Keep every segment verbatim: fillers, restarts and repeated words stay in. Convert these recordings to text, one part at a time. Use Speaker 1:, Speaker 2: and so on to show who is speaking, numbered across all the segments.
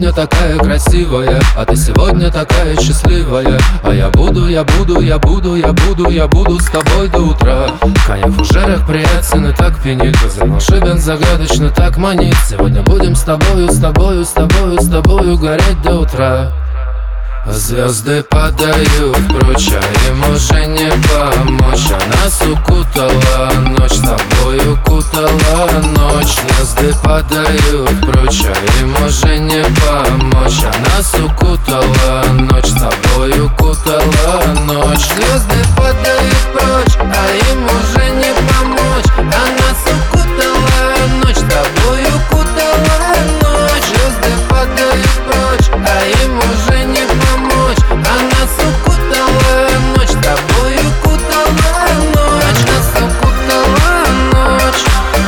Speaker 1: сегодня такая красивая, а ты сегодня такая счастливая. А я буду, я буду, я буду, я буду, я буду с тобой до утра. Коньяк в фужерах приятен и так пьянит, озер волшебен, загадочно так манит. Сегодня будем с тобою, с тобою, с тобою, с тобою гореть до утра. Звезды падают прочь, а им уже не помочь. А нас укутала ночь, с тобой укутала ночь. Звезды падают прочь, а им уже не помочь. А нас укутала ночь, с тобой укутала ночь. Звезды падают прочь, а им уже не помочь. А нас укутала ночь, с тобой укутала ночь. Звезды падают прочь, а им уже не помочь. А нас укутала ночь, с тобой укутала ночь. Нас укутала ночь.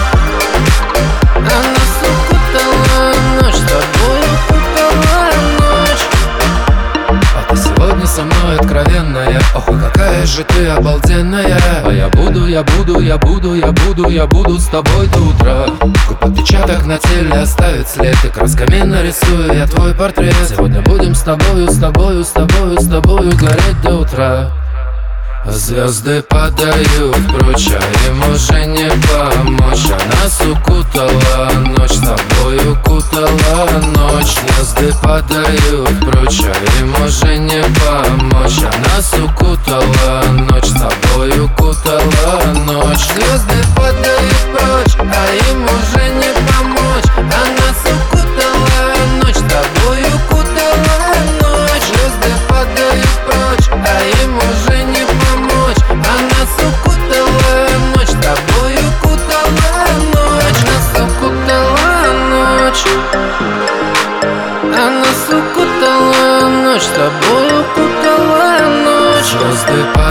Speaker 1: А нас укутала ночь, с тобой укутала ночь. А ты сегодня со мной откровенная. Ох, какая же ты обалденная. А я буду, я буду, я буду, я буду, я буду с тобой до утра. Купа отпечаток на теле оставит след, и красками нарисую я твой портрет. Сегодня будем с тобою, с тобою, с тобою, с тобою гореть до утра. Звезды падают прочь, а им уже не помочь. А нас укутала ночь, с тобой укутала ночь. Звезды падают прочь, а им уже не помочь. А нас укутала ночь, с тобой укутала ночь. Звезды падают прочь, а им уже не помочь. А нас укутала ночь, с тобой укутала ночь. Звезды падают прочь, а им уже не помочь. А нас укутала ночь, с тобой укутала ночь. Нас укутала ночь. А нас укутала ночь, с тобой укутала ночь. Звезды